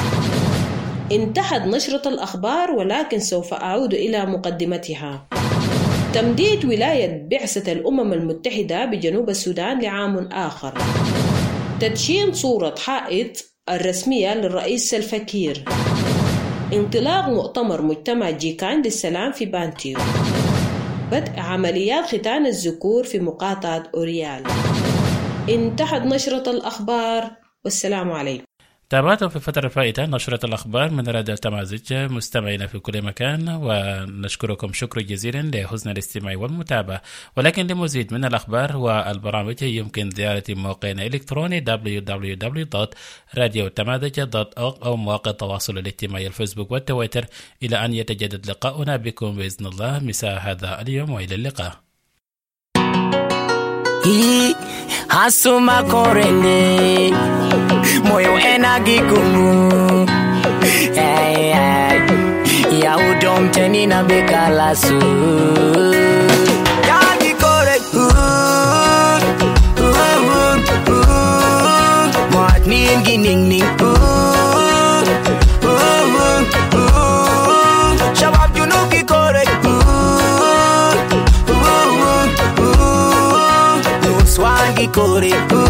انتهت نشرة الأخبار، ولكن سوف أعود إلى مقدمتها. تمديد ولاية بعثة الأمم المتحدة بجنوب السودان لعام آخر. تدشين صورة حائط الرسمية للرئيس سلفا كير. انطلاق مؤتمر مجتمع جيكان للسلام في بانتيو. بدء عمليات ختان الذكور في مقاطعة أوريال. انتهت نشرة الأخبار، والسلام عليكم. تابعتم في الفترة الفائتة نشرة الأخبار من راديو التمازج مستمعينا في كل مكان، ونشكركم شكر جزيلا لحسن الاستماع والمتابعة. ولكن لمزيد من الأخبار والبرامج يمكن زيارة موقعنا الإلكتروني دبليو دبليو دبليو دوت راديو التمازج دوت أورغ أو مواقع التواصل الاجتماعي الفيسبوك والتويتر، إلى أن يتجدد لقاؤنا بكم بإذن الله مساء هذا اليوم، وإلى اللقاء. Hasuma korene moyo enagi gumu hey, hey. Ya udom tenina bekalasu Yagi kore Mat ningi ning ning Shabab junuki kore Swagi kore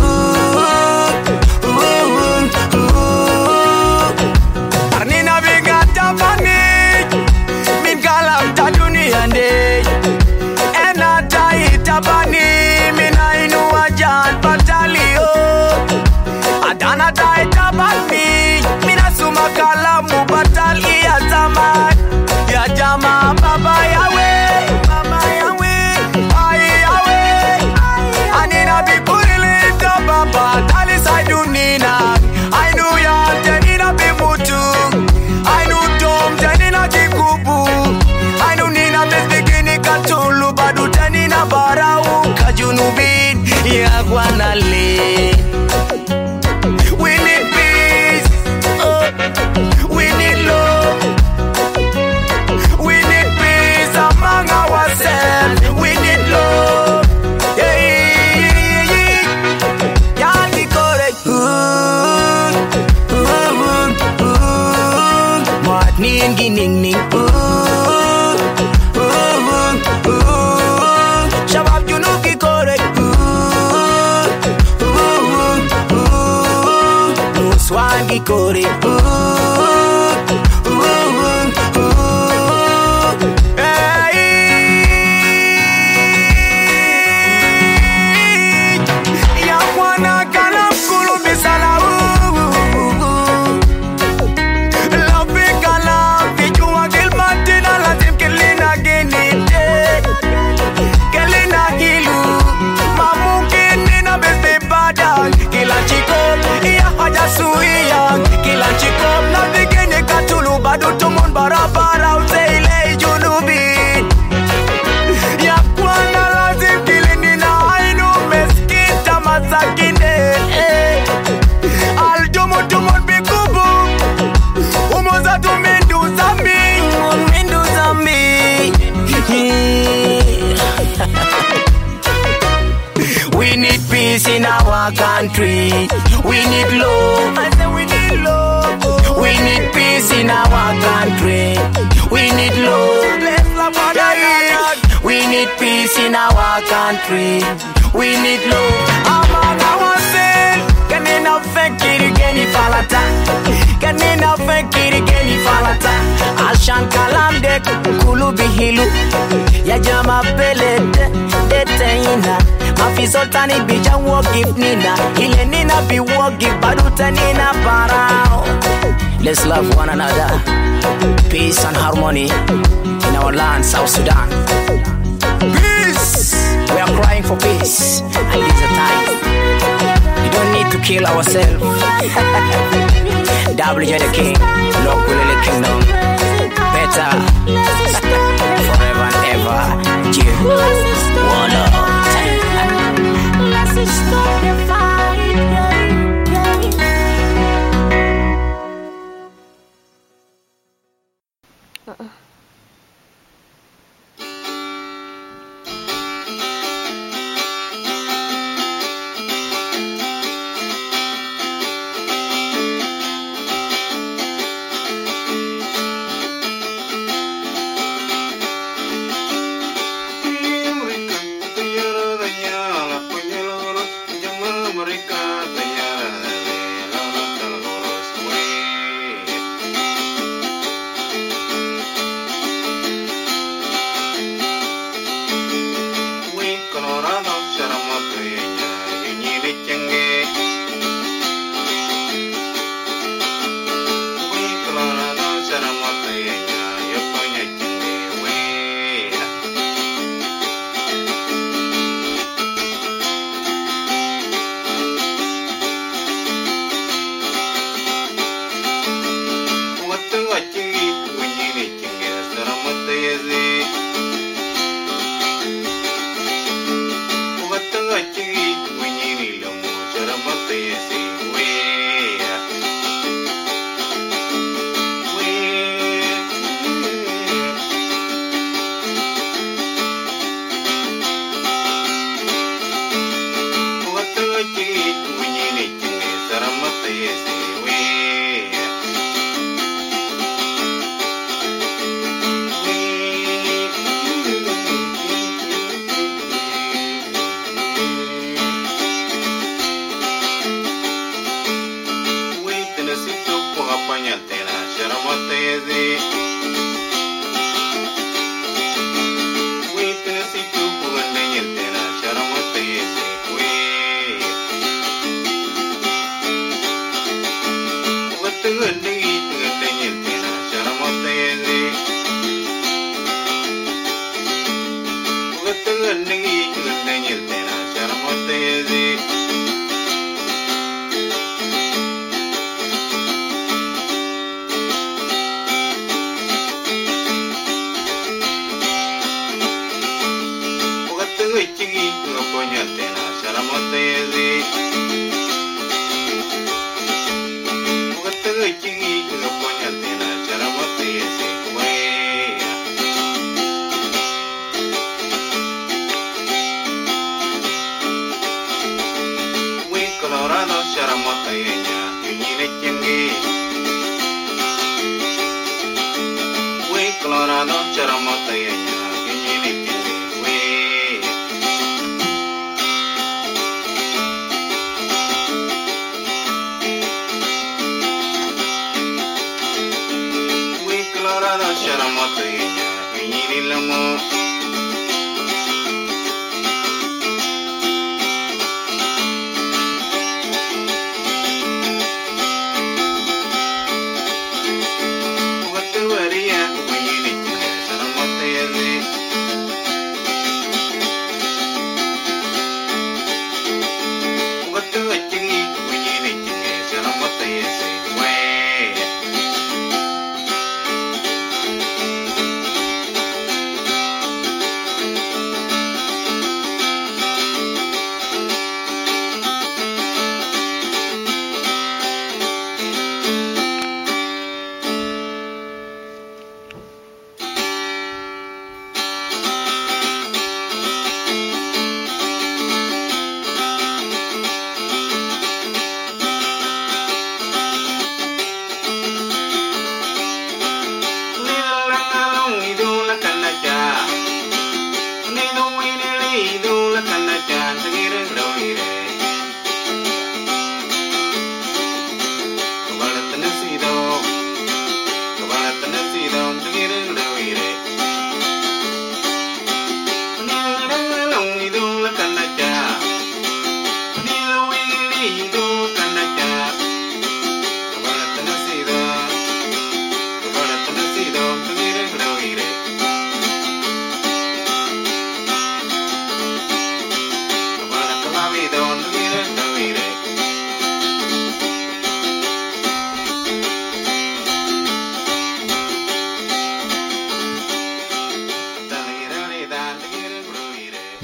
Arnina bigata panik Min kalam ta dunia nde Ena taita bani Min ainu wajan patalio Adana taita bani Mina suma kalamu patali ya zaman Ya jama baba yawe Baba yawe Ay yawe Anina bipurili to baba Tali saidunina Ainu ya tenina bimutu Ainu tom tenina kikubu Ainu nina bezbikini katulu Badu tenina barau Kajunubin ya guanale We need peace oh. We need love We need peace among ourselves We need love Ningi ning ning ooh ooh ooh Shabab junuki kore ooh ooh ooh Swagi kore ooh ooh ooh Hey Ya wana kalam kulu misala Kila chico, iya haja suya. Kila our country. We need love. I say we need love. We need peace in our country. We need love. Let's love one another. We need peace in our country. We need love. Among ourselves. Kanina fekiri geni falata. Kanina fekiri geni falata. Ashan kalam de kulu bihilu. Ya jama pelete deteina. Mafi sultani bija wo give nina. Ile nina bi wo give baduta nina parao. Let's love one another. Peace and harmony in our land, South Sudan. Peace. We are crying for peace, and it's a time. We don't need to kill ourselves. W J the King, Lord Kulele Kingdom, better forever and ever. You, one love. Let's stop the fight. Uh-uh.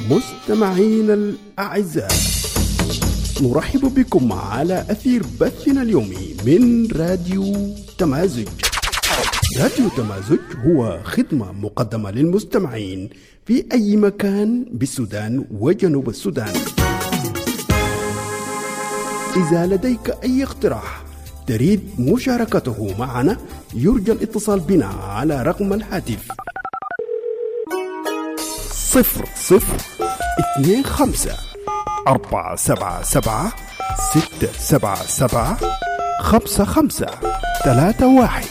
مستمعين الأعزاء، نرحب بكم على أثير بثنا اليومي من راديو تمازج. راديو تمازج هو خدمة مقدمة للمستمعين في أي مكان بالسودان وجنوب السودان. إذا لديك أي اقتراح تريد مشاركته معنا، يرجى الاتصال بنا على رقم الهاتف صفر صفر اثنين خمسة أربعة سبعة سبعة ستة سبعة سبعة خمسة خمسة ثلاثة واحد.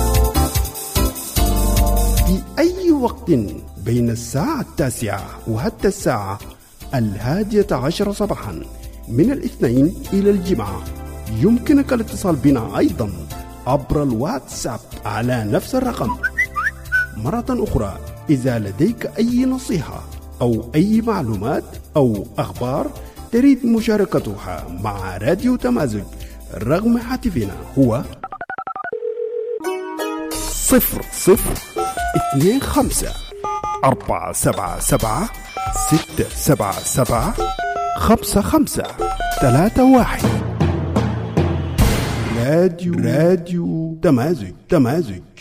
في أي وقت بين الساعة التاسعة وحتى الساعة الهادية عشر صباحا من الاثنين إلى الجمعة يمكنك الاتصال بنا أيضا عبر الواتساب على نفس الرقم. مرة أخرى، إذا لديك أي نصيحة أو أي معلومات أو أخبار تريد مشاركتها مع راديو تمازج، رقم هاتفنا هو صفر صفر اثنين خمسة أربعة سبعة سبعة ستة سبعة سبعة خمسة خمسة ثلاثة واحد. راديو راديو تمازج تمازج.